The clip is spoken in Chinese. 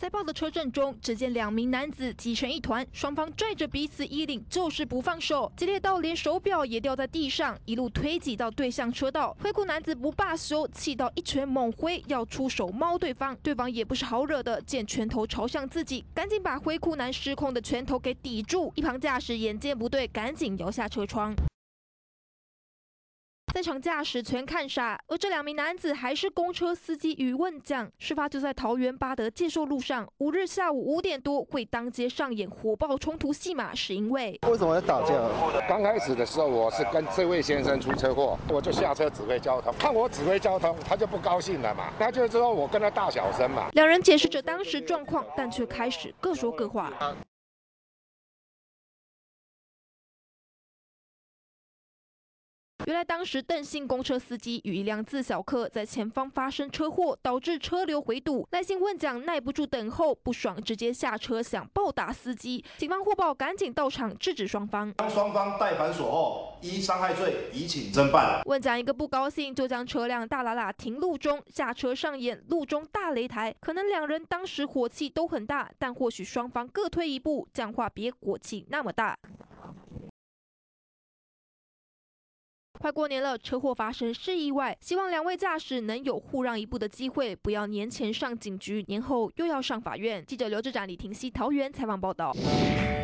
塞爆的车阵中，只见2名男子挤成一团，双方拽着彼此衣领，就是不放手，激烈到连手表也掉在地上，一路推挤到对向车道。灰裤男子不罢休，气到一拳猛挥，要出手猫对方。对方也不是好惹的，见拳头朝向自己，赶紧把灰裤男失控的拳头给抵住。一旁驾驶眼见不对，赶紧摇下车窗。 在场驾驶全看傻，而这2名男子还是公车司机与问将。事发就在桃园八德介寿路上，5日下午5点多会当街上演火爆冲突戏码，是因为为什么要打架？ 刚开始的时候，我是跟这位先生出车祸，我就下车指挥交通，看我指挥交通，他就不高兴了嘛，他就知道我跟他大小声嘛。 2人解释着当时状况，但却开始各说各话。 原来当时邓姓公车司机与一辆自小客在前方发生车祸，导致车流回堵。赖姓问讲耐不住等候，不爽直接下车想暴打司机。警方获报赶紧到场制止双方。 当双方带反锁后，依伤害罪移请侦办。 问讲一个不高兴，就将车辆大喇喇停路中，下车上演路中大擂台。可能2人当时火气都很大，但或许双方各退一步，讲话别火气那么大。 快过年了，车祸发生是意外，希望2位驾驶能有互让一步的机会，不要年前上警局，年后又要上法院。记者刘志展、李婷熙桃园采访报道。